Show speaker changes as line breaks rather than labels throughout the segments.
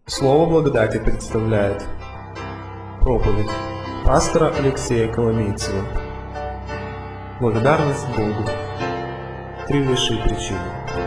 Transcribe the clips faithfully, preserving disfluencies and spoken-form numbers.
Слово благодати представляет проповедь пастора Алексея Коломейцева. Благодарность Богу. Три высшие причины.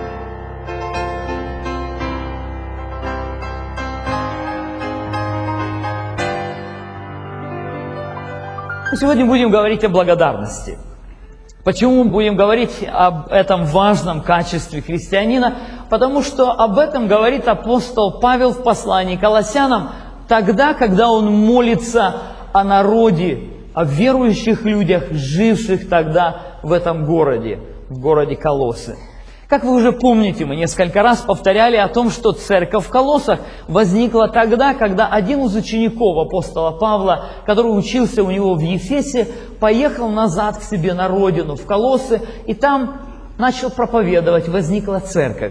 Сегодня будем говорить о благодарности. Почему мы будем говорить об этом важном качестве христианина? Потому что об этом говорит апостол Павел в послании к Колоссянам тогда, когда он молится о народе, о верующих людях, живших тогда в этом городе, в городе Колоссы. Как вы уже помните, мы несколько раз повторяли о том, что церковь в Колоссах возникла тогда, когда один из учеников апостола Павла, который учился у него в Ефесе, поехал назад к себе на родину, в Колоссы, и там начал проповедовать, возникла церковь.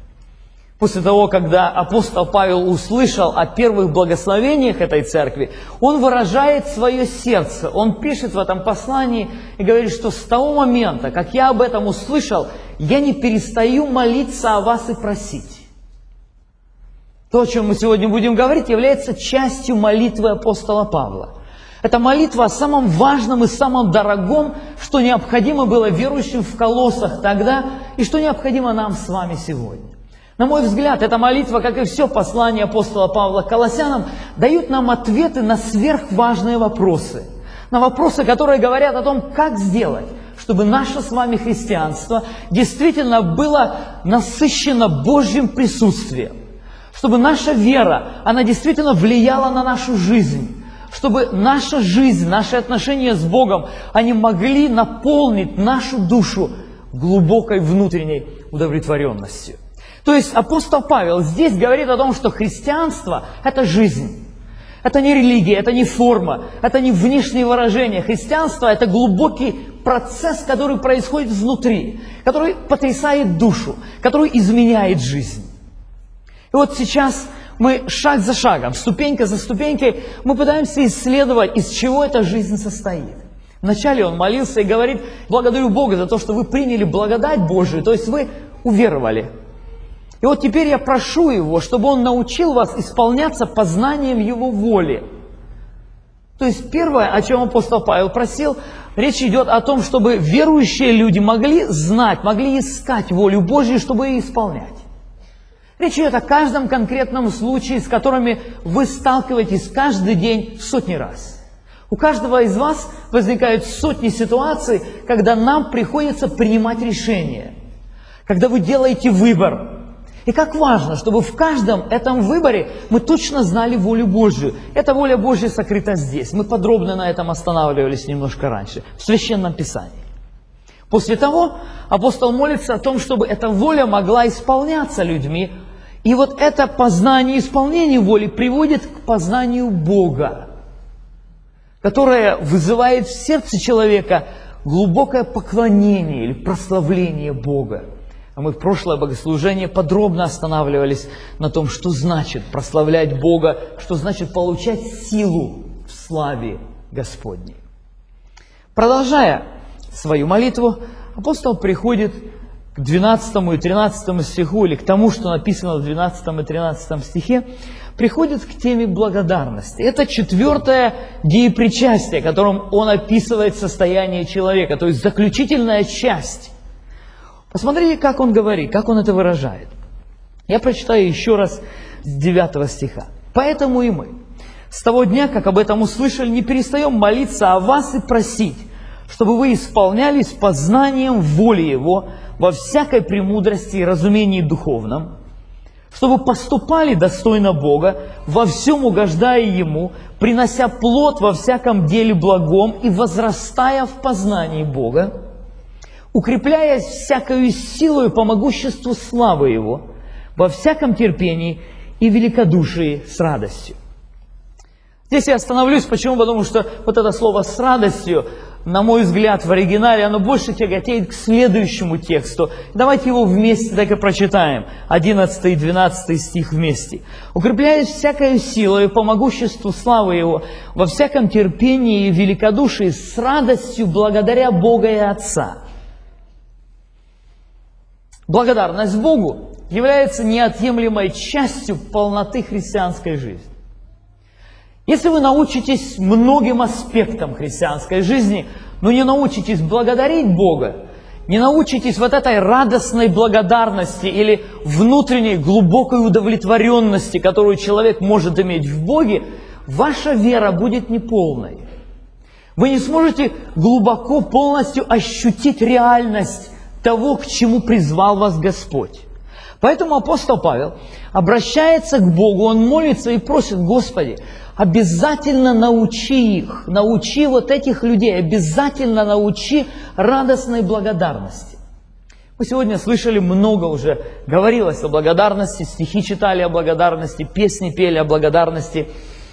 После того, когда апостол Павел услышал о первых благословениях этой церкви, он выражает свое сердце. Он пишет в этом послании и говорит, что с того момента, как я об этом услышал, я не перестаю молиться о вас и просить. То, о чем мы сегодня будем говорить, является частью молитвы апостола Павла. Это молитва о самом важном и самом дорогом, что необходимо было верующим в Колоссах тогда и что необходимо нам с вами сегодня. На мой взгляд, эта молитва, как и все послание апостола Павла к Колоссянам, дают нам ответы на сверхважные вопросы. На вопросы, которые говорят о том, как сделать, чтобы наше с вами христианство действительно было насыщено Божьим присутствием. Чтобы наша вера, она действительно влияла на нашу жизнь. Чтобы наша жизнь, наши отношения с Богом, они могли наполнить нашу душу глубокой внутренней удовлетворенностью. То есть апостол Павел здесь говорит о том, что христианство – это жизнь. Это не религия, это не форма, это не внешние выражения. Христианство – это глубокий процесс, который происходит внутри, который потрясает душу, который изменяет жизнь. И вот сейчас мы шаг за шагом, ступенька за ступенькой, мы пытаемся исследовать, из чего эта жизнь состоит. Вначале он молился и говорит: благодарю Бога за то, что вы приняли благодать Божию, то есть вы уверовали. И вот теперь я прошу Его, чтобы Он научил вас исполняться познанием Его воли. То есть первое, о чем апостол Павел просил, речь идет о том, чтобы верующие люди могли знать, могли искать волю Божью, чтобы ее исполнять. Речь идет о каждом конкретном случае, с которыми вы сталкиваетесь каждый день сотни раз. У каждого из вас возникают сотни ситуаций, когда нам приходится принимать решения, когда вы делаете выбор. И как важно, чтобы в каждом этом выборе мы точно знали волю Божью. Эта воля Божья сокрыта здесь. Мы подробно на этом останавливались немножко раньше, в Священном Писании. После того апостол молится о том, чтобы эта воля могла исполняться людьми. И вот это познание и исполнение воли приводит к познанию Бога, которое вызывает в сердце человека глубокое поклонение или прославление Бога. А мы в прошлое богослужение подробно останавливались на том, что значит прославлять Бога, что значит получать силу в славе Господней. Продолжая свою молитву, апостол приходит к двенадцатому и тринадцатому стиху, или к тому, что написано в двенадцатом и тринадцатом стихе, приходит к теме благодарности. Это четвертое деепричастие, которым он описывает состояние человека, то есть заключительная часть. Посмотрите, как он говорит, как он это выражает. Я прочитаю еще раз с девятого стиха. «Поэтому и мы, с того дня, как об этом услышали, не перестаем молиться о вас и просить, чтобы вы исполнялись познанием воли Его во всякой премудрости и разумении духовном, чтобы поступали достойно Бога, во всем угождая Ему, принося плод во всяком деле благом и возрастая в познании Бога, укрепляясь всякою силою по могуществу славы Его, во всяком терпении и великодушии с радостью». Здесь я остановлюсь. Почему? Потому что вот это слово «с радостью», на мой взгляд, в оригинале, оно больше тяготеет к следующему тексту. Давайте его вместе так и прочитаем. одиннадцатый и двенадцатый стих вместе. «Укрепляясь всякою силою по могуществу славы Его, во всяком терпении и великодушии с радостью благодаря Бога и Отца». Благодарность Богу является неотъемлемой частью полноты христианской жизни. Если вы научитесь многим аспектам христианской жизни, но не научитесь благодарить Бога, не научитесь вот этой радостной благодарности или внутренней глубокой удовлетворенности, которую человек может иметь в Боге, ваша вера будет неполной. Вы не сможете глубоко, полностью ощутить реальность того, к чему призвал вас Господь. Поэтому апостол Павел обращается к Богу, он молится и просит: Господи, обязательно научи их, научи вот этих людей, обязательно научи радостной благодарности. Мы сегодня слышали много уже, говорилось о благодарности, стихи читали о благодарности, песни пели о благодарности.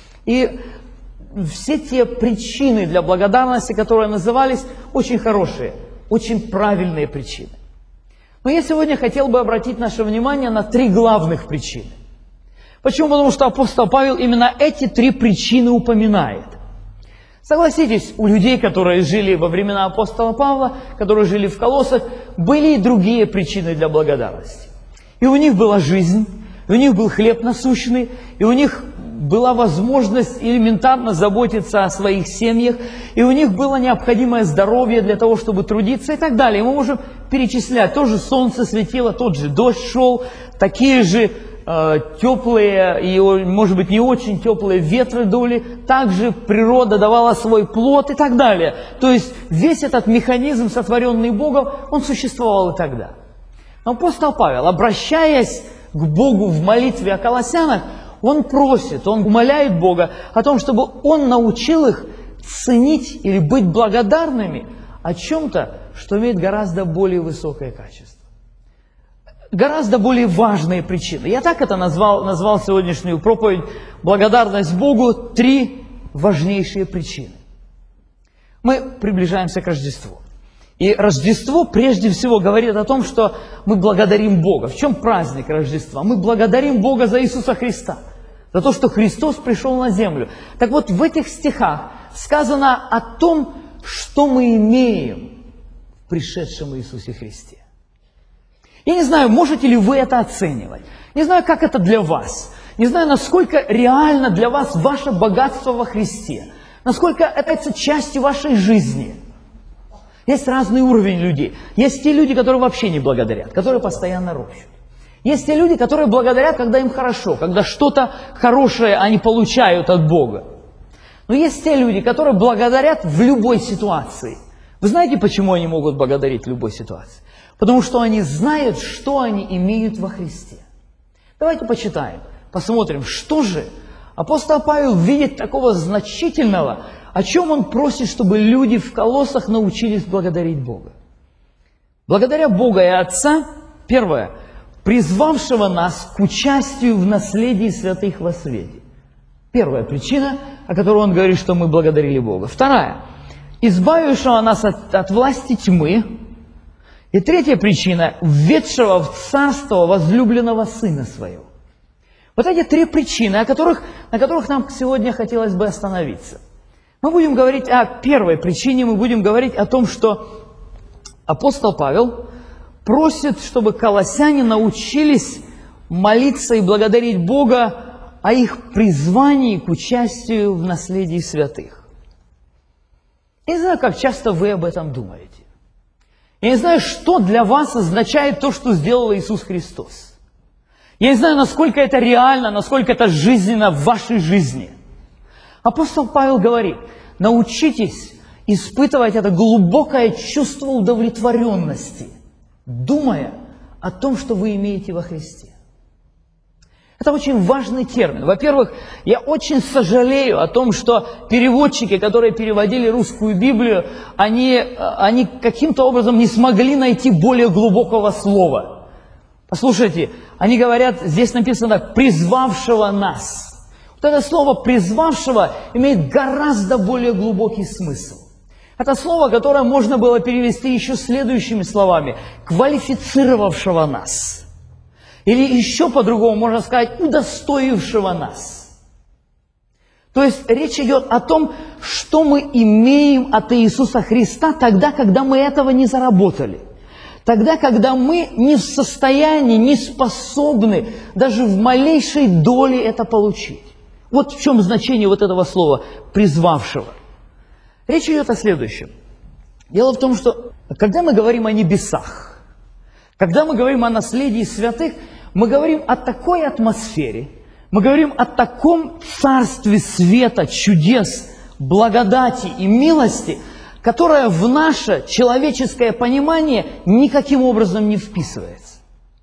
И все те причины для благодарности, которые назывались, очень хорошие, очень правильные причины. Но я сегодня хотел бы обратить наше внимание на три главных причины. Почему? Потому что апостол Павел именно эти три причины упоминает. Согласитесь, у людей, которые жили во времена апостола Павла, которые жили в Колоссах, были и другие причины для благодарности. И у них была жизнь, и у них был хлеб насущный, и у них была возможность элементарно заботиться о своих семьях, и у них было необходимое здоровье для того, чтобы трудиться и так далее. И мы можем перечислять. Тоже солнце светило, тот же дождь шел, такие же э, теплые и, может быть, не очень теплые ветры дули, также природа давала свой плод и так далее. То есть весь этот механизм, сотворенный Богом, он существовал и тогда. Но апостол Павел, обращаясь к Богу в молитве о колоссянах, он просит, он умоляет Бога о том, чтобы Он научил их ценить или быть благодарными о чем-то, что имеет гораздо более высокое качество. Гораздо более важные причины. Я так это назвал, назвал сегодняшнюю проповедь «Благодарность Богу. Три важнейшие причины». Мы приближаемся к Рождеству. И Рождество прежде всего говорит о том, что мы благодарим Бога. В чем праздник Рождества? Мы благодарим Бога за Иисуса Христа, за то, что Христос пришел на землю. Так вот, в этих стихах сказано о том, что мы имеем в пришедшем Иисусе Христе. Я не знаю, можете ли вы это оценивать. Не знаю, как это для вас. Не знаю, насколько реально для вас ваше богатство во Христе. Насколько это является частью вашей жизни. Есть разный уровень людей. Есть те люди, которые вообще не благодарят, которые постоянно ропщут. Есть те люди, которые благодарят, когда им хорошо, когда что-то хорошее они получают от Бога. Но есть те люди, которые благодарят в любой ситуации. Вы знаете, почему они могут благодарить в любой ситуации? Потому что они знают, что они имеют во Христе. Давайте почитаем, посмотрим, что же апостол Павел видит такого значительного, о чем он просит, чтобы люди в Колоссах научились благодарить Бога. Благодаря Бога и Отца, первое, призвавшего нас к участию в наследии святых во свете. Первая причина, о которой он говорит, что мы благодарили Бога. Вторая, избавившего нас от, от власти тьмы. И третья причина, введшего в царство возлюбленного Сына Своего. Вот эти три причины, о которых, на которых нам сегодня хотелось бы остановиться. Мы будем говорить о первой причине, мы будем говорить о том, что апостол Павел просит, чтобы колоссяне научились молиться и благодарить Бога о их призвании к участию в наследии святых. Я не знаю, как часто вы об этом думаете. Я не знаю, что для вас означает то, что сделал Иисус Христос. Я не знаю, насколько это реально, насколько это жизненно в вашей жизни. Апостол Павел говорит: научитесь испытывать это глубокое чувство удовлетворенности, думая о том, что вы имеете во Христе. Это очень важный термин. Во-первых, я очень сожалею о том, что переводчики, которые переводили русскую Библию, они, они каким-то образом не смогли найти более глубокого слова. Послушайте, они говорят, здесь написано «призвавшего нас». Вот это слово «призвавшего» имеет гораздо более глубокий смысл. Это слово, которое можно было перевести еще следующими словами: «квалифицировавшего нас». Или еще по-другому можно сказать «удостоившего нас». То есть речь идет о том, что мы имеем от Иисуса Христа тогда, когда мы этого не заработали. тогда, когда мы не в состоянии, не способны даже в малейшей доле это получить. Вот в чем значение вот этого слова «призвавшего». Речь идет о следующем. Дело в том, что когда мы говорим о небесах, когда мы говорим о наследии святых, мы говорим о такой атмосфере, мы говорим о таком царстве света, чудес, благодати и милости, которое в наше человеческое понимание никаким образом не вписывается.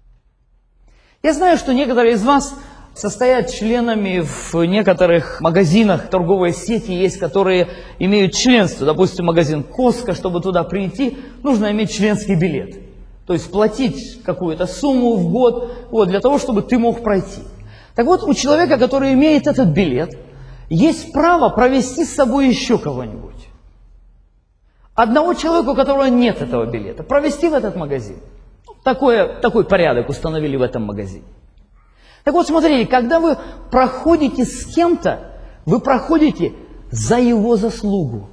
Я знаю, что некоторые из вас состоят членами в некоторых магазинах, торговые сети есть, которые имеют членство. Допустим, магазин Costco, чтобы туда прийти, нужно иметь членский билет. То есть платить какую-то сумму в год вот, для того, чтобы ты мог пройти. Так вот, у человека, который имеет этот билет, есть право провести с собой еще кого-нибудь. Одного человека, у которого нет этого билета, провести в этот магазин. Такое, такой порядок установили в этом магазине. Так вот, смотрите, когда вы проходите с кем-то, вы проходите за его заслугу.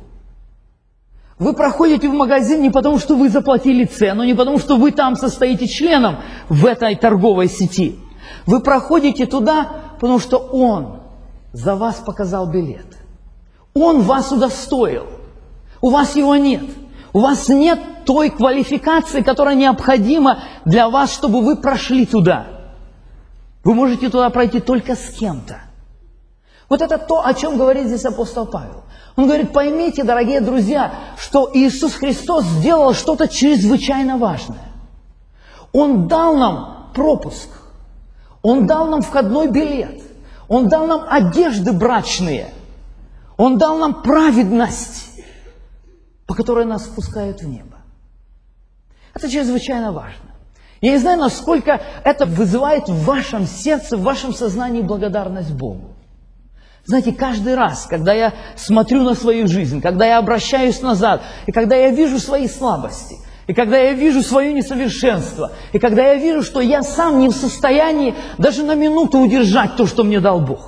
Вы проходите в магазин не потому, что вы заплатили цену, не потому, что вы там состоите членом в этой торговой сети. Вы проходите туда, потому что он за вас показал билет. Он вас удостоил. У вас его нет. У вас нет той квалификации, которая необходима для вас, чтобы вы прошли туда. Вы можете туда пройти только с кем-то. Вот это то, о чем говорит здесь апостол Павел. Он говорит, поймите, дорогие друзья, что Иисус Христос сделал что-то чрезвычайно важное. Он дал нам пропуск. Он дал нам входной билет. Он дал нам одежды брачные. Он дал нам праведность, по которой нас впускают в небо. Это чрезвычайно важно. Я не знаю, насколько это вызывает в вашем сердце, в вашем сознании благодарность Богу. Знаете, каждый раз, когда я смотрю на свою жизнь, когда я обращаюсь назад, и когда я вижу свои слабости, и когда я вижу свое несовершенство, и когда я вижу, что я сам не в состоянии даже на минуту удержать то, что мне дал Бог.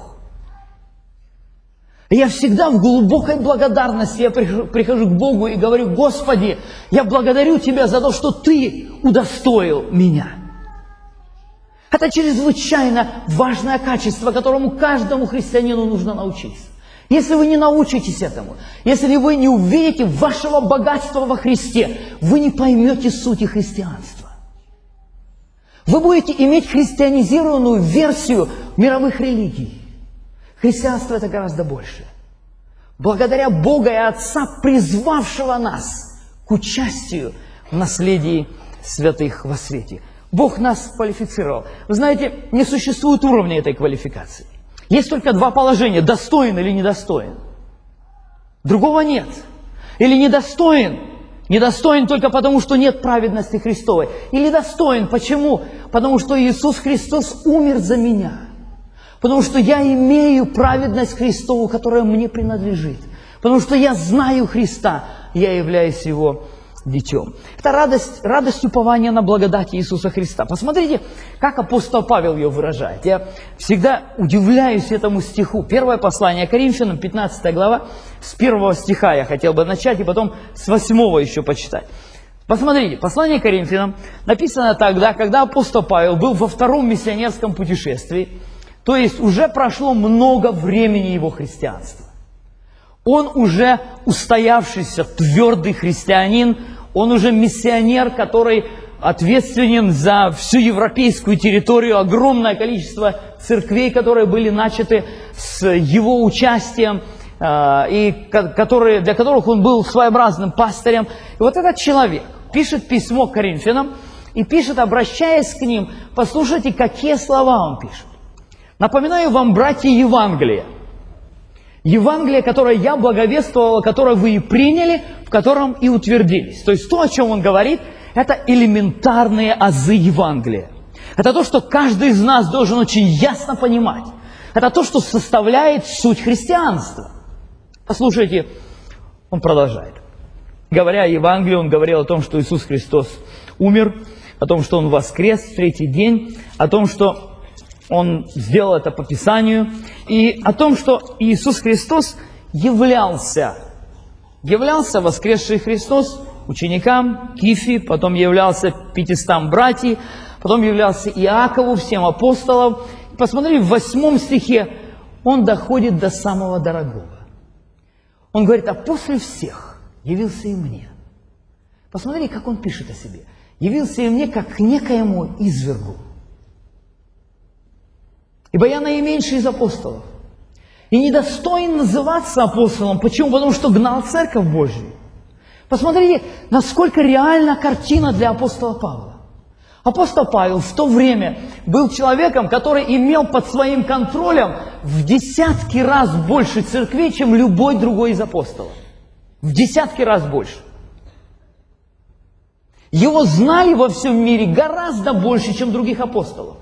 Я всегда в глубокой благодарности я прихожу, прихожу к Богу и говорю, Господи, я благодарю Тебя за то, что Ты удостоил меня. Это чрезвычайно важное качество, которому каждому христианину нужно научиться. Если вы не научитесь этому, если вы не увидите вашего богатства во Христе, вы не поймете сути христианства. Вы будете иметь христианизированную версию мировых религий. Христианство – это гораздо больше. Благодаря Бога и Отца, призвавшего нас к участию в наследии святых во свете. Бог нас квалифицировал. Вы знаете, не существует уровня этой квалификации. Есть только два положения – достоин или недостоин. Другого нет. Или недостоин. Недостоин только потому, что нет праведности Христовой. Или достоин. Почему? Потому что Иисус Христос умер за меня. Потому что я имею праведность Христову, которая мне принадлежит. Потому что я знаю Христа, я являюсь Его детем. Это радость, радость упования на благодать Иисуса Христа. Посмотрите, как апостол Павел ее выражает. Я всегда удивляюсь этому стиху. Первое послание Коринфянам, пятнадцатая глава, с первого стиха я хотел бы начать, и потом с восьмого еще почитать. Посмотрите, послание Коринфянам написано тогда, когда апостол Павел был во втором миссионерском путешествии, то есть уже прошло много времени его христианства. Он уже устоявшийся, твердый христианин, он уже миссионер, который ответственен за всю европейскую территорию, огромное количество церквей, которые были начаты с его участием, и которые, для которых он был своеобразным пастырем. И вот этот человек пишет письмо к Коринфянам и пишет, обращаясь к ним, послушайте, какие слова он пишет. Напоминаю вам, братья, Евангелие. Евангелие, которое я благовествовал, которое вы и приняли, в котором и утвердились. То есть то, о чем он говорит, это элементарные азы Евангелия. Это то, что каждый из нас должен очень ясно понимать. Это то, что составляет суть христианства. Послушайте, он продолжает. Говоря о Евангелии, он говорил о том, что Иисус Христос умер, о том, что Он воскрес в третий день, о том, что Он сделал это по Писанию, и о том, что Иисус Христос являлся, являлся воскресший Христос ученикам, Кифе, потом являлся пятистам братьям, потом являлся Иакову, всем апостолам. Посмотрите, в восьмом стихе он доходит до самого дорогого. Он говорит, а после всех явился и мне. Посмотри, как он пишет о себе. Явился и мне, как к некоему извергу. Ибо я наименьший из апостолов. И недостоин называться апостолом. Почему? Потому что гнал церковь Божью. Посмотрите, насколько реальна картина для апостола Павла. Апостол Павел в то время был человеком, который имел под своим контролем в десятки раз больше церквей, чем любой другой из апостолов. В десятки раз больше. Его знали во всем мире гораздо больше, чем других апостолов.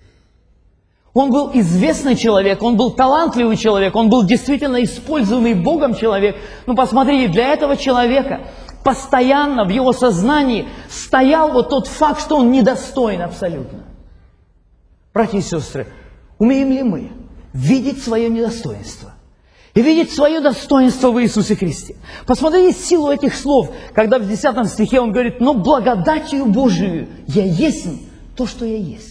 Он был известный человек, он был талантливый человек, он был действительно используемый Богом человек. Но посмотрите, для этого человека постоянно в его сознании стоял вот тот факт, что он недостоин абсолютно. Братья и сестры, умеем ли мы видеть свое недостоинство? И видеть свое достоинство в Иисусе Христе. Посмотрите силу этих слов, когда в десятом стихе он говорит, но благодатью Божию я есть то, что я есть.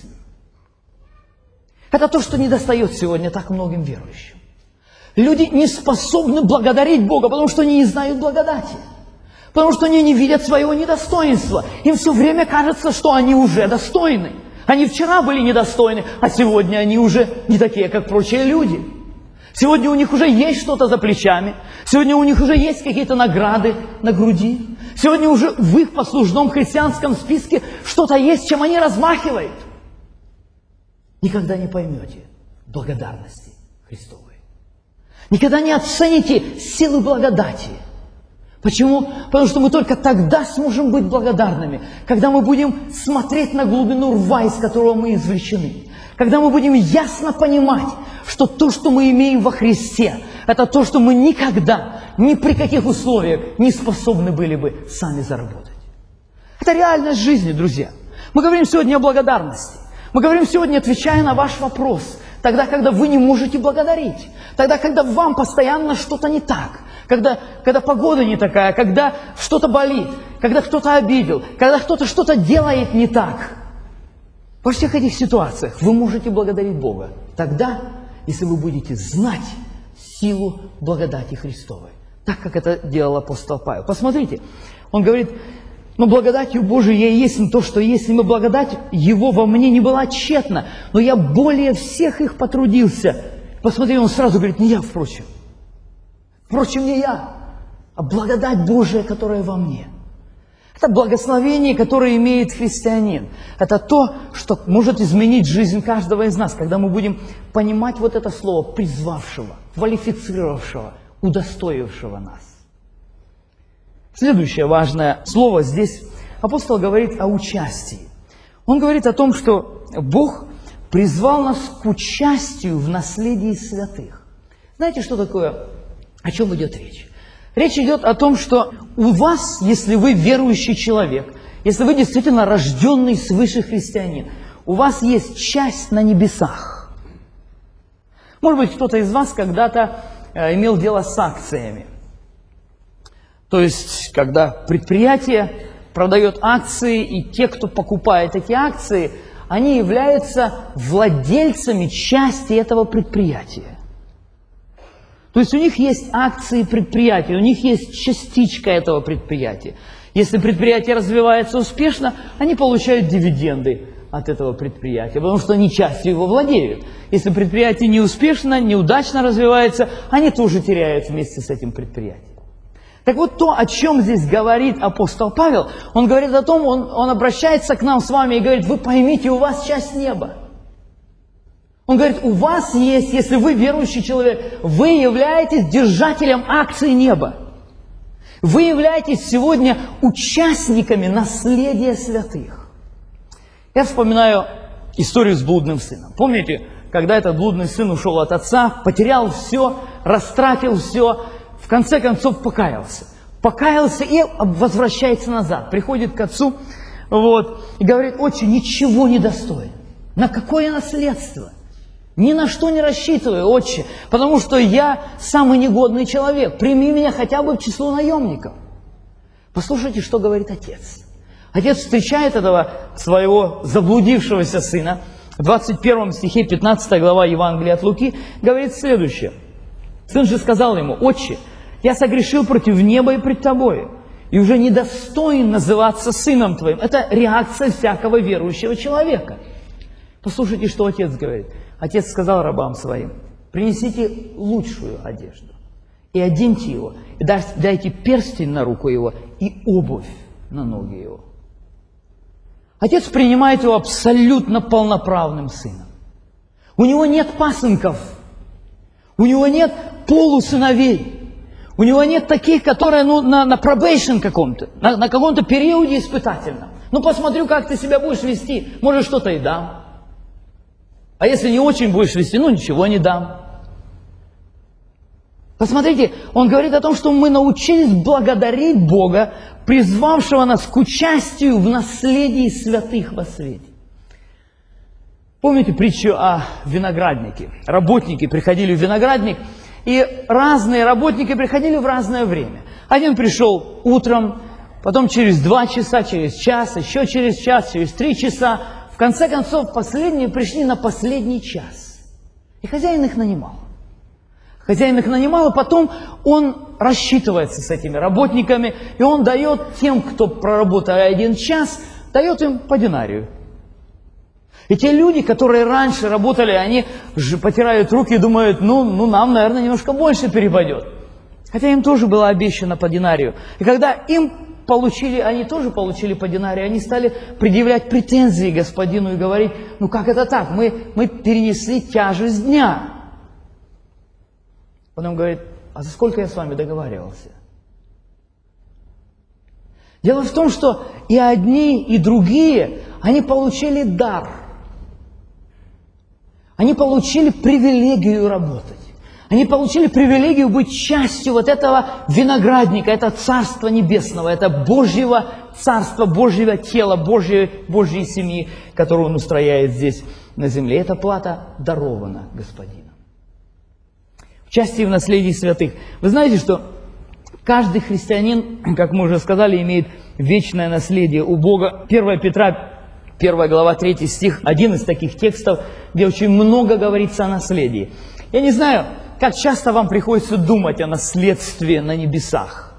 Это то, что недостает сегодня так многим верующим. Люди не способны благодарить Бога, потому что они не знают благодати. Потому что они не видят своего недостоинства. Им все время кажется, что они уже достойны. Они вчера были недостойны, а сегодня они уже не такие, как прочие люди. Сегодня у них уже есть что-то за плечами. Сегодня у них уже есть какие-то награды на груди. Сегодня уже в их послужном христианском списке что-то есть, чем они размахивают. Никогда не поймете благодарности Христовой. Никогда не оцените силы благодати. Почему? Потому что мы только тогда сможем быть благодарными, когда мы будем смотреть на глубину рва, из которого мы извлечены. Когда мы будем ясно понимать, что то, что мы имеем во Христе, это то, что мы никогда, ни при каких условиях не способны были бы сами заработать. Это реальность жизни, друзья. Мы говорим сегодня о благодарности. Мы говорим сегодня, отвечая на ваш вопрос, тогда, когда вы не можете благодарить, тогда, когда вам постоянно что-то не так, когда, когда погода не такая, когда что-то болит, когда кто-то обидел, когда кто-то что-то делает не так. Во всех этих ситуациях вы можете благодарить Бога тогда, если вы будете знать силу благодати Христовой, так, как это делал апостол Павел. Посмотрите, он говорит, но благодатью Божией я и есть то, что есть, и благодать Его во мне не была тщетна, но я более всех их потрудился. Посмотри, он сразу говорит, не я, впрочем. Впрочем, не я, а благодать Божия, которая во мне. Это благословение, которое имеет христианин. Это то, что может изменить жизнь каждого из нас, когда мы будем понимать вот это слово призвавшего, квалифицировавшего, удостоившего нас. Следующее важное слово здесь апостол говорит о участии. Он говорит о том, что Бог призвал нас к участию в наследии святых. Знаете, что такое, о чем идет речь? Речь идет о том, что у вас, если вы верующий человек, если вы действительно рожденный свыше христианин, у вас есть часть на небесах. Может быть, кто-то из вас когда-то имел дело с акциями. То есть, когда предприятие продает акции, и те, кто покупает эти акции, они являются владельцами части этого предприятия. То есть, у них есть акции предприятия, у них есть частичка этого предприятия. Если предприятие развивается успешно, они получают дивиденды от этого предприятия, потому что они частью его владеют. Если предприятие неуспешно, неудачно развивается, они тоже теряют вместе с этим предприятием. Так вот, то, о чем здесь говорит апостол Павел, он говорит о том, он, он обращается к нам с вами и говорит, вы поймите, у вас часть неба. Он говорит, у вас есть, если вы верующий человек, вы являетесь держателем акций неба. Вы являетесь сегодня участниками наследия святых. Я вспоминаю историю с блудным сыном. Помните, когда этот блудный сын ушел от отца, потерял все, растратил все, в конце концов покаялся. Покаялся и возвращается назад. Приходит к отцу вот, и говорит, отче, ничего не достоин. На какое наследство? Ни на что не рассчитываю, отче, потому что я самый негодный человек. Прими меня хотя бы в число наемников. Послушайте, что говорит отец. Отец встречает этого своего заблудившегося сына. В двадцать первом стихе пятнадцатой глава Евангелия от Луки говорит следующее. Сын же сказал ему: «Отче, я согрешил против неба и пред тобою, и уже недостоин называться сыном твоим». Это реакция всякого верующего человека. Послушайте, что отец говорит. Отец сказал рабам своим: «Принесите лучшую одежду и оденьте его, и дайте перстень на руку его и обувь на ноги его». Отец принимает его абсолютно полноправным сыном. У него нет пасынков, у него нет полусыновей, у него нет таких, которые ну, на, на probation каком-то, на, на каком-то периоде испытательном. Ну, посмотрю, как ты себя будешь вести, может, что-то и дам. А если не очень будешь вести, ну, ничего не дам. Посмотрите, он говорит о том, что мы научились благодарить Бога, призвавшего нас к участию в наследии святых во свете. Помните притчу о винограднике? Работники приходили в виноградник, и разные работники приходили в разное время. Один пришел утром, потом через два часа, через час, еще через час, через три часа. В конце концов, последние пришли на последний час. И хозяин их нанимал. Хозяин их нанимал, и потом он рассчитывается с этими работниками, и он дает тем, кто проработал один час, дает им по динарию. И те люди, которые раньше работали, они же потирают руки и думают, ну, ну нам, наверное, немножко больше перепадет. Хотя им тоже было обещано по динарию. И когда им получили, они тоже получили по динарию, они стали предъявлять претензии господину и говорить, ну как это так, мы, мы перенесли тяжесть дня. Он им говорит: а за сколько я с вами договаривался? Дело в том, что и одни, и другие, они получили дар. Они получили привилегию работать. Они получили привилегию быть частью вот этого виноградника, это Царства Небесного, это Божьего Царства, Божьего тела, Божьей, Божьей семьи, которую Он устрояет здесь на земле. Эта плата дарована Господином. Участие в наследии святых. Вы знаете, что каждый христианин, как мы уже сказали, имеет вечное наследие у Бога. первое Петра, первая глава, третий стих, один из таких текстов, где очень много говорится о наследии. Я не знаю, как часто вам приходится думать о наследстве на небесах.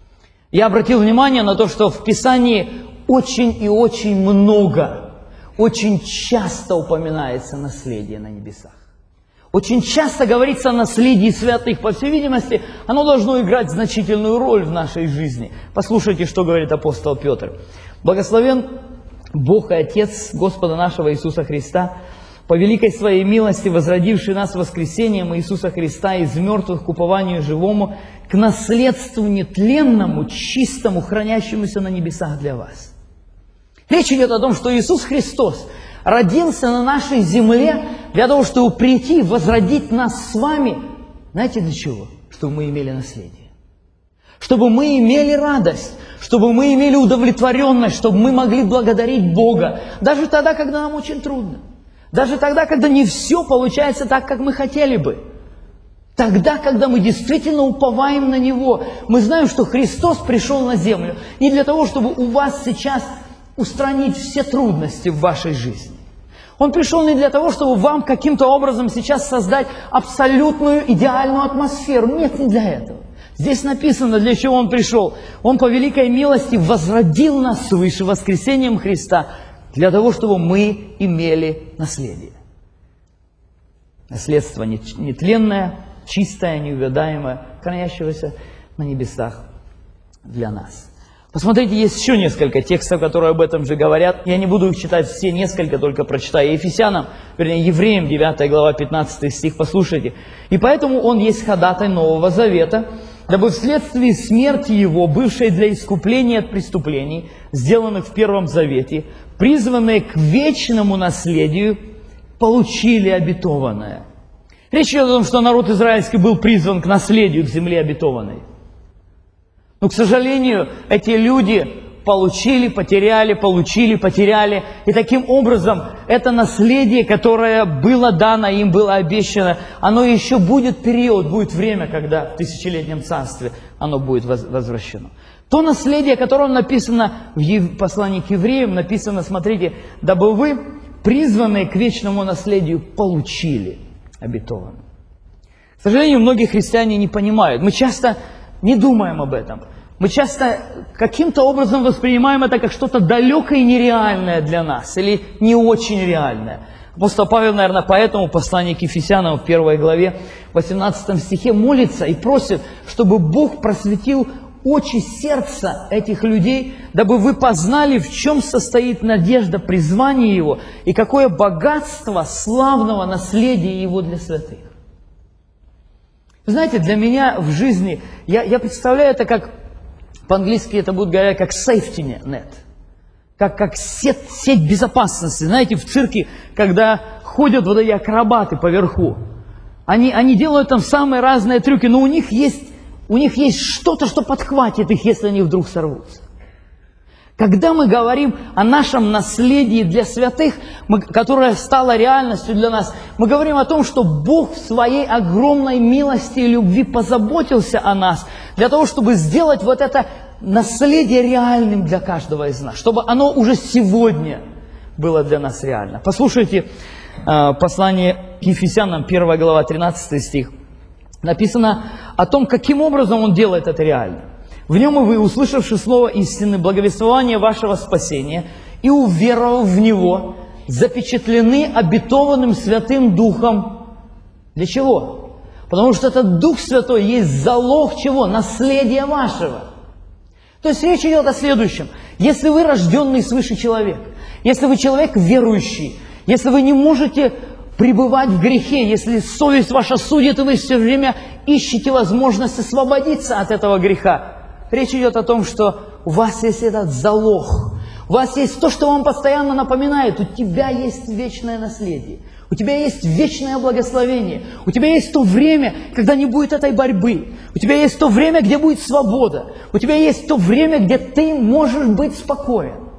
Я обратил внимание на то, что в Писании очень и очень много, очень часто упоминается наследие на небесах. Очень часто говорится о наследии святых. По всей видимости, оно должно играть значительную роль в нашей жизни. Послушайте, что говорит апостол Петр. «Благословен Бог и Отец Господа нашего Иисуса Христа, по великой своей милости, возродивший нас воскресением Иисуса Христа из мертвых к упованию живому, к наследству нетленному, чистому, хранящемуся на небесах для вас». Речь идет о том, что Иисус Христос родился на нашей земле для того, чтобы прийти, возродить нас с вами. Знаете для чего? Чтобы мы имели наследие. Чтобы мы имели радость, чтобы мы имели удовлетворенность, чтобы мы могли благодарить Бога. Даже тогда, когда нам очень трудно. Даже тогда, когда не все получается так, как мы хотели бы. Тогда, когда мы действительно уповаем на Него. Мы знаем, что Христос пришел на землю не для того, чтобы у вас сейчас устранить все трудности в вашей жизни. Он пришел не для того, чтобы вам каким-то образом сейчас создать абсолютную идеальную атмосферу. Нет, не для этого. Здесь написано, для чего Он пришел. Он по великой милости возродил нас свыше воскресением Христа, для того, чтобы мы имели наследие. Наследство нетленное, чистое, неувядаемое, хранящегося на небесах для нас. Посмотрите, есть еще несколько текстов, которые об этом же говорят. Я не буду их читать все несколько, только прочитаю. Ефесянам, вернее, Евреям, девятая глава, пятнадцатый стих, послушайте. «И поэтому Он есть ходатай Нового Завета, дабы вследствие смерти Его, бывшей для искупления от преступлений, сделанных в Первом Завете, призванные к вечному наследию, получили обетованное». Речь идет о том, что народ израильский был призван к наследию, к земле обетованной. Но, к сожалению, эти люди получили, потеряли, получили, потеряли. И таким образом, это наследие, которое было дано им, было обещано, оно еще будет период, будет время, когда в тысячелетнем царстве оно будет возвращено. То наследие, о котором написано в Ев- послании к евреям, написано, смотрите, дабы вы, призванные к вечному наследию, получили обетованное. К сожалению, многие христиане не понимают. Мы часто не думаем об этом. Мы часто каким-то образом воспринимаем это как что-то далекое и нереальное для нас, или не очень реальное. Апостол Павел, наверное, поэтому в послании к Ефесянам в первой главе, в восемнадцатом стихе молится и просит, чтобы Бог просветил очи сердца этих людей, дабы вы познали, в чем состоит надежда призвания Его и какое богатство славного наследия Его для святых. Вы знаете, для меня в жизни, я, я представляю это как, по-английски это будет говорить, как safety net, как, как сеть, сеть безопасности. Знаете, в цирке, когда ходят вот эти акробаты по верху, они, они делают там самые разные трюки, но у них есть, у них есть что-то, что подхватит их, если они вдруг сорвутся. Когда мы говорим о нашем наследии для святых, мы, которое стало реальностью для нас, мы говорим о том, что Бог в своей огромной милости и любви позаботился о нас, для того, чтобы сделать вот это наследие реальным для каждого из нас, чтобы оно уже сегодня было для нас реально. Послушайте э, послание к Ефесянам, первая глава, тринадцатый стих. Написано о том, каким образом Он делает это реально. В нем и вы, услышавши слово истины, благовествование вашего спасения, и уверовав в него, запечатлены обетованным Святым Духом. Для чего? Потому что этот Дух Святой есть залог чего? Наследия вашего. То есть речь идет о следующем. Если вы рожденный свыше человек, если вы человек верующий, если вы не можете пребывать в грехе, если совесть ваша судит, и вы все время ищете возможность освободиться от этого греха, речь идет о том, что у вас есть этот залог, у вас есть то, что вам постоянно напоминает, у тебя есть вечное наследие, у тебя есть вечное благословение, у тебя есть то время, когда не будет этой борьбы, у тебя есть то время, где будет свобода, у тебя есть то время, где ты можешь быть спокоен.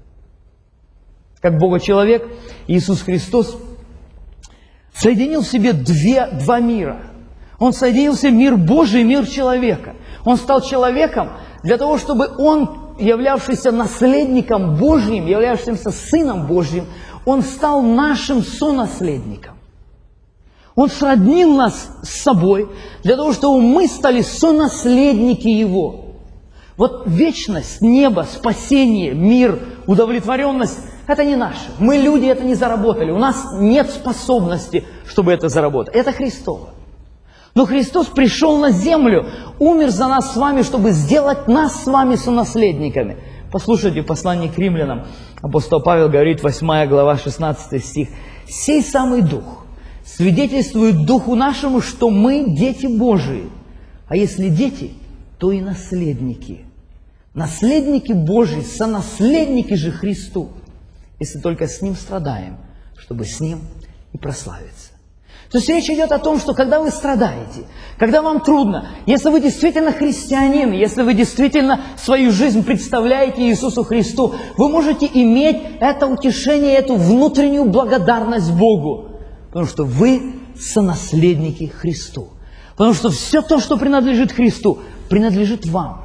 Как Бога-человек, Иисус Христос соединил в себе две, два мира. Он соединил в себе мир Божий и мир человека. Он стал человеком для того, чтобы Он, являвшийся наследником Божьим, являвшимся Сыном Божьим, Он стал нашим сонаследником. Он сроднил нас с собой для того, чтобы мы стали сонаследники Его. Вот вечность, небо, спасение, мир, удовлетворенность – это не наше. Мы, люди, это не заработали. У нас нет способности, чтобы это заработать. Это Христово. Но Христос пришел на землю, умер за нас с вами, чтобы сделать нас с вами сонаследниками. Послушайте, в послании к римлянам апостол Павел говорит, восьмая глава, шестнадцатый стих. «Сей самый Дух свидетельствует Духу нашему, что мы дети Божии. А если дети, то и наследники. Наследники Божии, сонаследники же Христу, если только с Ним страдаем, чтобы с Ним и прославиться». То есть речь идет о том, что когда вы страдаете, когда вам трудно, если вы действительно христианин, если вы действительно свою жизнь представляете Иисусу Христу, вы можете иметь это утешение, эту внутреннюю благодарность Богу, потому что вы сонаследники Христу. Потому что все то, что принадлежит Христу, принадлежит вам.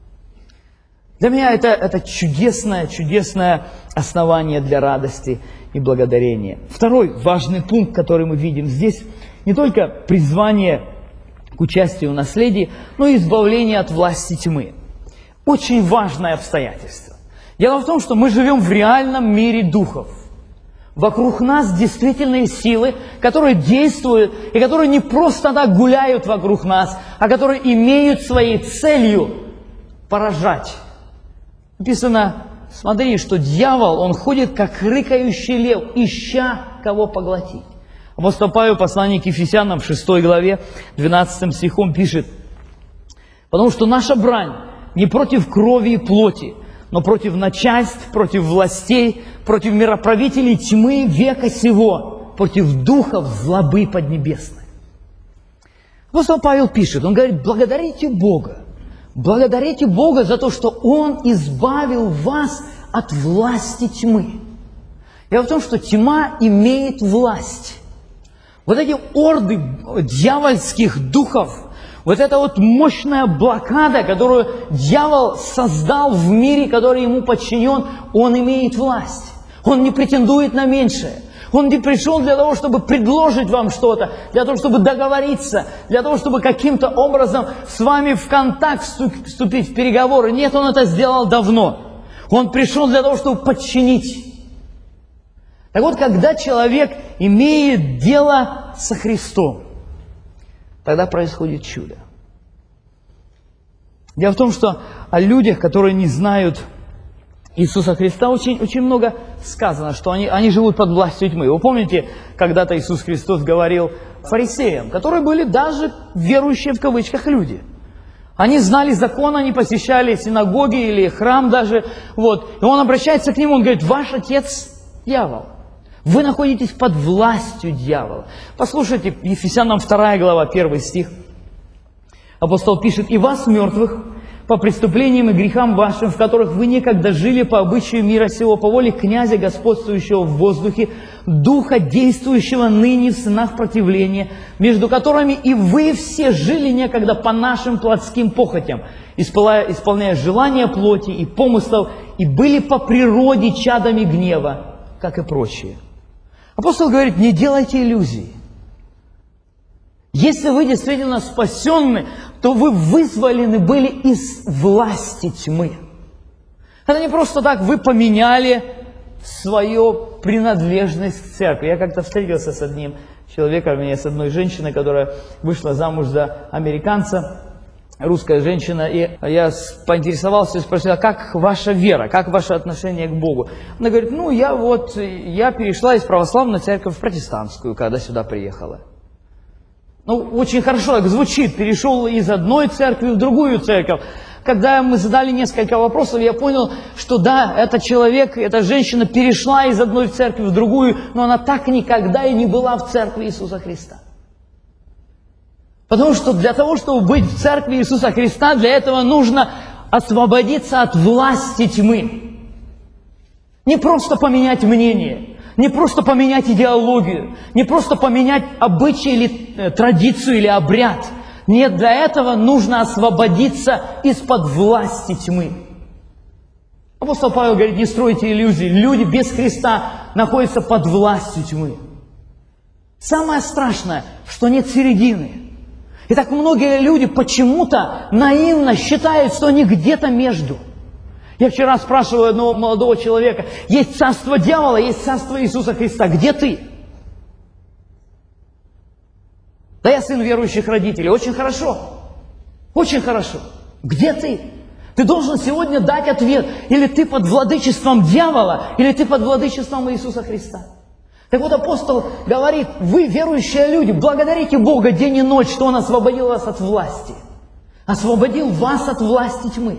Для меня это, это чудесное, чудесное основание для радости и благодарения. Второй важный пункт, который мы видим здесь, не только призвание к участию в наследии, но и избавление от власти тьмы. Очень важное обстоятельство. Дело в том, что мы живем в реальном мире духов. Вокруг нас действительные силы, которые действуют и которые не просто так гуляют вокруг нас, а которые имеют своей целью поражать. Написано, смотри, что дьявол, он ходит как рыкающий лев, ища кого поглотить. Апостол Павел в послании к Ефесянам в шестой главе, двенадцатым стихом пишет, «Потому что наша брань не против крови и плоти, но против начальств, против властей, против мироправителей тьмы века сего, против духов злобы поднебесной». Апостол Павел пишет, он говорит, благодарите Бога. Благодарите Бога за то, что Он избавил вас от власти тьмы. Дело в том, что тьма имеет власть. Вот эти орды дьявольских духов, Вот эта вот мощная блокада, которую дьявол создал в мире, который ему подчинен, он имеет власть. Он не претендует на меньшее. Он не пришел для того, чтобы предложить вам что-то, для того, чтобы договориться, для того, чтобы каким-то образом с вами в контакт вступить, в переговоры. Нет, он это сделал давно. Он пришел для того, чтобы подчинить. Так вот, когда человек имеет дело со Христом, тогда происходит чудо. Дело в том, что о людях, которые не знают Иисуса Христа, очень, очень много сказано, что они, они живут под властью тьмы. Вы помните, когда-то Иисус Христос говорил фарисеям, которые были даже верующие в кавычках люди. Они знали закон, они посещали синагоги или храм даже. Вот. И он обращается к ним, он говорит: ваш отец дьявол. Вы находитесь под властью дьявола. Послушайте, Ефесянам вторая глава, первый стих. Апостол пишет: «И вас, мертвых, по преступлениям и грехам вашим, в которых вы некогда жили по обычаю мира сего, по воле князя, господствующего в воздухе, духа, действующего ныне в сынах противления, между которыми и вы все жили некогда по нашим плотским похотям, исполняя, исполняя желания плоти и помыслов, и были по природе чадами гнева, как и прочие». Апостол говорит: не делайте иллюзий. Если вы действительно спасенны, то вы вызволены были из власти тьмы. Это не просто так вы поменяли свою принадлежность к церкви. Я как-то встретился с одним человеком, с одной женщиной, которая вышла замуж за американца, русская женщина, и я поинтересовался и спросил: а как ваша вера, как ваше отношение к Богу? Она говорит: ну, я вот, я перешла из православной церкви в протестантскую, когда сюда приехала. Ну, очень хорошо так звучит, перешел из одной церкви в другую церковь. Когда мы задали несколько вопросов, я понял, что да, этот человек, эта женщина перешла из одной церкви в другую, но она так никогда и не была в церкви Иисуса Христа. Потому что для того, чтобы быть в церкви Иисуса Христа, для этого нужно освободиться от власти тьмы. Не просто поменять мнение, не просто поменять идеологию, не просто поменять обычай или э, традицию или обряд. Нет, для этого нужно освободиться из-под власти тьмы. Апостол Павел говорит: не стройте иллюзий. Люди без Христа находятся под властью тьмы. Самое страшное, что нет середины. И так многие люди почему-то наивно считают, что они где-то между. Я вчера спрашиваю одного молодого человека: есть царство дьявола, есть царство Иисуса Христа. Где ты? Да я сын верующих родителей. Очень хорошо. Очень хорошо. Где ты? Ты должен сегодня дать ответ. Или ты под владычеством дьявола, или ты под владычеством Иисуса Христа. Так вот, апостол говорит: вы, верующие люди, благодарите Бога день и ночь, что Он освободил вас от власти. Освободил вас от власти тьмы.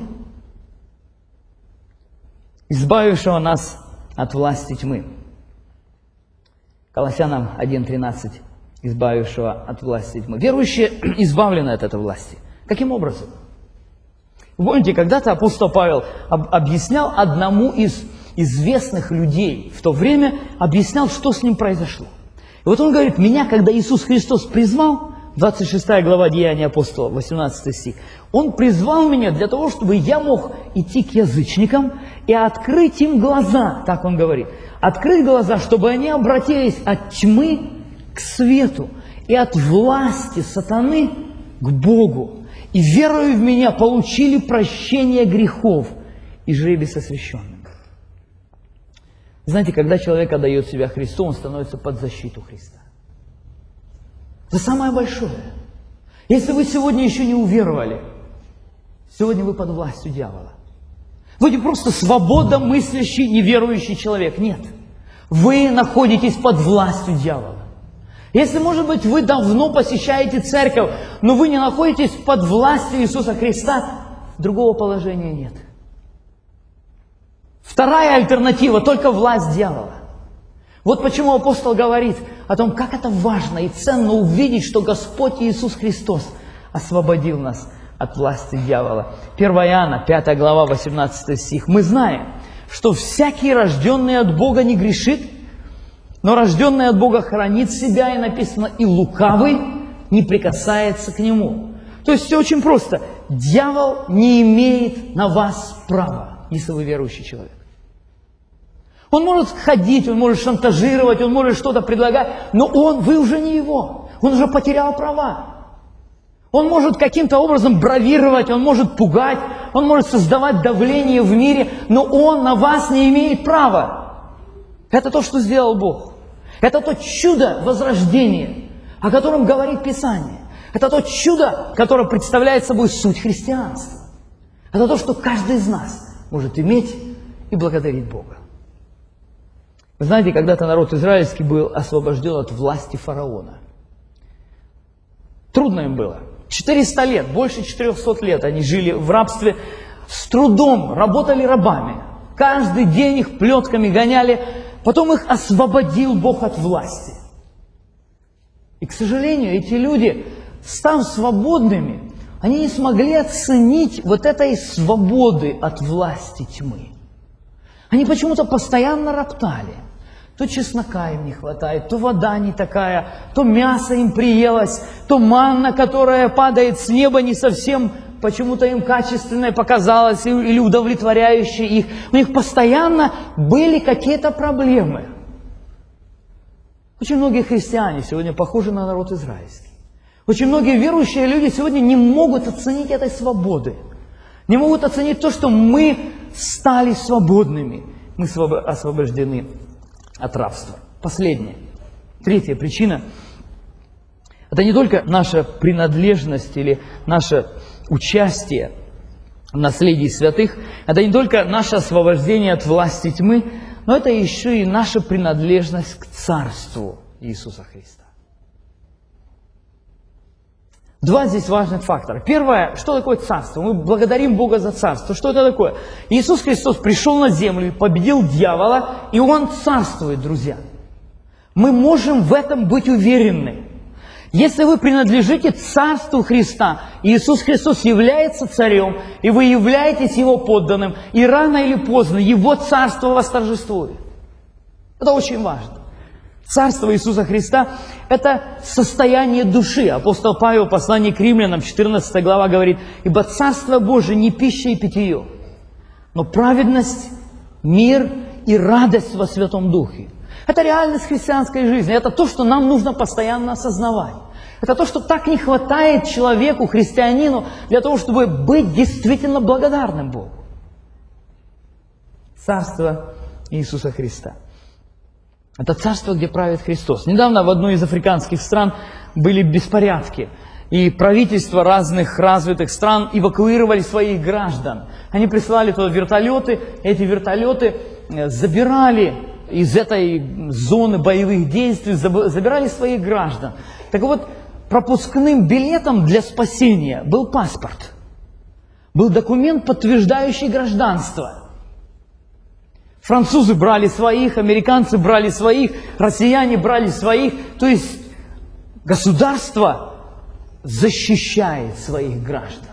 Избавившего нас от власти тьмы. Колоссянам один тринадцать. Избавившего от власти тьмы. Верующие избавлены от этой власти. Каким образом? Вы помните, когда-то апостол Павел об, объяснял одному из известных людей в то время, объяснял, что с ним произошло. И вот он говорит: меня, когда Иисус Христос призвал, двадцать шестая глава Деяния апостола, восемнадцатый стих, Он призвал меня для того, чтобы я мог идти к язычникам и открыть им глаза, так он говорит, открыть глаза, чтобы они обратились от тьмы к свету и от власти сатаны к Богу, и верою в меня получили прощение грехов и жили с освященным. Знаете, когда человек отдает себя Христу, он становится под защиту Христа. Это самое большое. Если вы сегодня еще не уверовали, сегодня вы под властью дьявола. Вы не просто свободомыслящий, неверующий человек. Нет. Вы находитесь под властью дьявола. Если, может быть, вы давно посещаете церковь, но вы не находитесь под властью Иисуса Христа, другого положения нет. Вторая альтернатива – только власть дьявола. Вот почему апостол говорит о том, как это важно и ценно увидеть, что Господь Иисус Христос освободил нас от власти дьявола. первое Иоанна, пятая глава, восемнадцатый стих. Мы знаем, что всякий, рожденный от Бога, не грешит, но рожденный от Бога хранит себя, и написано, и лукавый не прикасается к нему. То есть все очень просто. Дьявол не имеет на вас права, если вы верующий человек. Он может ходить, он может шантажировать, он может что-то предлагать, но он, вы уже не его. Он уже потерял права. Он может каким-то образом бравировать, он может пугать, он может создавать давление в мире, но он на вас не имеет права. Это то, что сделал Бог. Это то чудо возрождения, о котором говорит Писание. Это то чудо, которое представляет собой суть христианства. Это то, что каждый из нас может иметь и благодарить Бога. Вы знаете, когда-то народ израильский был освобожден от власти фараона. Трудно им было. четыреста лет, больше четырехсот лет они жили в рабстве, с трудом работали рабами. Каждый день их плетками гоняли, потом их освободил Бог от власти. И, к сожалению, эти люди, став свободными, они не смогли оценить вот этой свободы от власти тьмы. Они почему-то постоянно роптали. То чеснока им не хватает, то вода не такая, то мясо им приелось, то манна, которая падает с неба, не совсем почему-то им качественная показалась или удовлетворяющая их. У них постоянно были какие-то проблемы. Очень многие христиане сегодня похожи на народ израильский. Очень многие верующие люди сегодня не могут оценить этой свободы. Не могут оценить то, что мы стали свободными. Мы освобождены от рабства. Последняя, третья причина. Это не только наша принадлежность или наше участие в наследии святых. Это не только наше освобождение от власти тьмы, но это еще и наша принадлежность к Царству Иисуса Христа. Два здесь важных фактора. Первое, что такое царство? Мы благодарим Бога за царство. Что это такое? Иисус Христос пришел на землю, победил дьявола, и Он царствует, друзья. Мы можем в этом быть уверены. Если вы принадлежите Царству Христа, Иисус Христос является царем, и вы являетесь Его подданным, и рано или поздно Его Царство восторжествует. Это очень важно. Царство Иисуса Христа – это состояние души. Апостол Павел в послании к Римлянам, четырнадцатая глава, говорит: «Ибо Царство Божие не пища и питье, но праведность, мир и радость во Святом Духе». Это реальность христианской жизни. Это то, что нам нужно постоянно осознавать. Это то, что так не хватает человеку, христианину, для того, чтобы быть действительно благодарным Богу. Царство Иисуса Христа. Это царство, где правит Христос. Недавно в одной из африканских стран были беспорядки. И правительства разных развитых стран эвакуировали своих граждан. Они присылали туда вертолеты. Эти вертолеты забирали из этой зоны боевых действий, забирали своих граждан. Так вот, пропускным билетом для спасения был паспорт. Был документ, подтверждающий гражданство. Французы брали своих, американцы брали своих, россияне брали своих. То есть государство защищает своих граждан.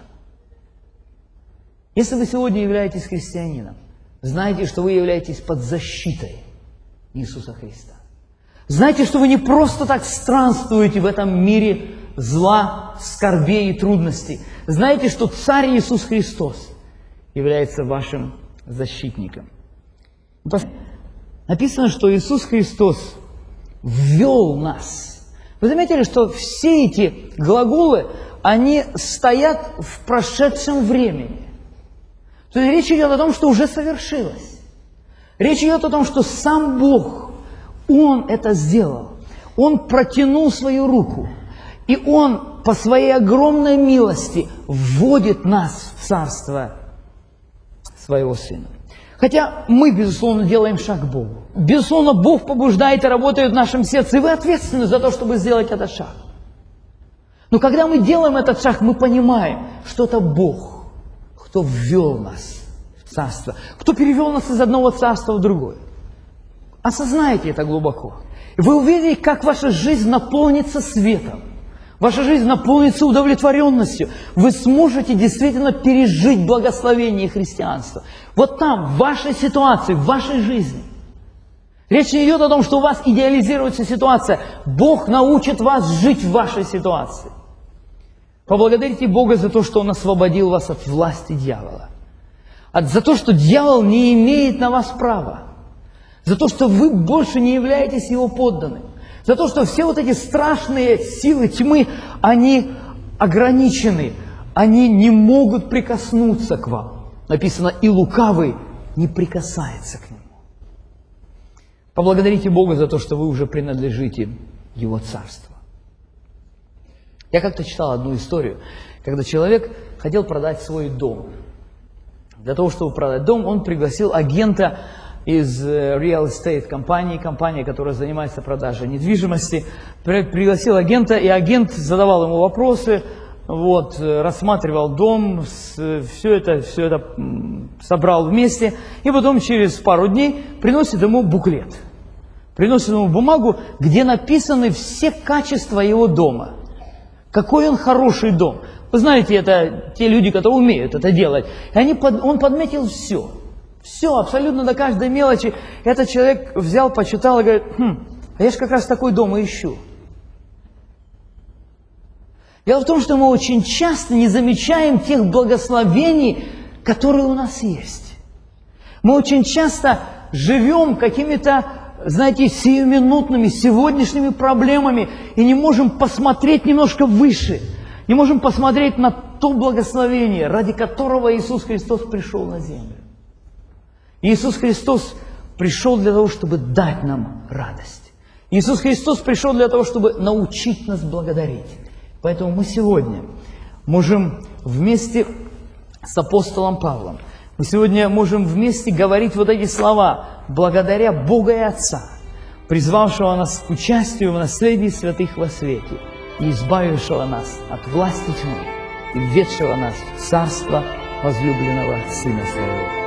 Если вы сегодня являетесь христианином, знайте, что вы являетесь под защитой Иисуса Христа. Знайте, что вы не просто так странствуете в этом мире зла, скорбей и трудностей. Знайте, что Царь Иисус Христос является вашим защитником. Написано, что Иисус Христос ввел нас. Вы заметили, что все эти глаголы, они стоят в прошедшем времени. То есть речь идет о том, что уже совершилось. Речь идет о том, что сам Бог, Он это сделал. Он протянул свою руку. И Он по своей огромной милости вводит нас в Царство Своего Сына. Хотя мы, безусловно, делаем шаг к Богу. Безусловно, Бог побуждает и работает в нашем сердце, и вы ответственны за то, чтобы сделать этот шаг. Но когда мы делаем этот шаг, мы понимаем, что это Бог, кто ввел нас в Царство, кто перевел нас из одного царства в другое. Осознайте это глубоко. Вы увидите, как ваша жизнь наполнится светом. Ваша жизнь наполнится удовлетворенностью. Вы сможете действительно пережить благословение христианства. Вот там, в вашей ситуации, в вашей жизни. Речь не идет о том, что у вас идеализируется ситуация. Бог научит вас жить в вашей ситуации. Поблагодарите Бога за то, что Он освободил вас от власти дьявола. От, за то, что дьявол не имеет на вас права. За то, что вы больше не являетесь его подданным. За то, что все вот эти страшные силы тьмы, они ограничены. Они не могут прикоснуться к вам. Написано, и лукавый не прикасается к нему. Поблагодарите Бога за то, что вы уже принадлежите Его Царству. Я как-то читал одну историю, когда человек хотел продать свой дом. Для того, чтобы продать дом, он пригласил агента из real estate компании, компании, которая занимается продажей недвижимости. Пригласил агента, и агент задавал ему вопросы, вот, рассматривал дом, все это, все это собрал вместе, и потом через пару дней приносит ему буклет. Приносит ему бумагу, где написаны все качества его дома. Какой он хороший дом. Вы знаете, это те люди, которые умеют это делать. И они под, он подметил все. Все, абсолютно до каждой мелочи. Этот человек взял, почитал и говорит, хм, а я же как раз такой дом и ищу. Дело в том, что мы очень часто не замечаем тех благословений, которые у нас есть. Мы очень часто живем какими-то, знаете, сиюминутными, сегодняшними проблемами и не можем посмотреть немножко выше, не можем посмотреть на то благословение, ради которого Иисус Христос пришел на землю. Иисус Христос пришел для того, чтобы дать нам радость. Иисус Христос пришел для того, чтобы научить нас благодарить. Поэтому мы сегодня можем вместе с апостолом Павлом, мы сегодня можем вместе говорить вот эти слова, благодаря Бога и Отца, призвавшего нас к участию в наследии святых во свете и избавившего нас от власти тьмы и введшего нас в царство возлюбленного Сына Своего.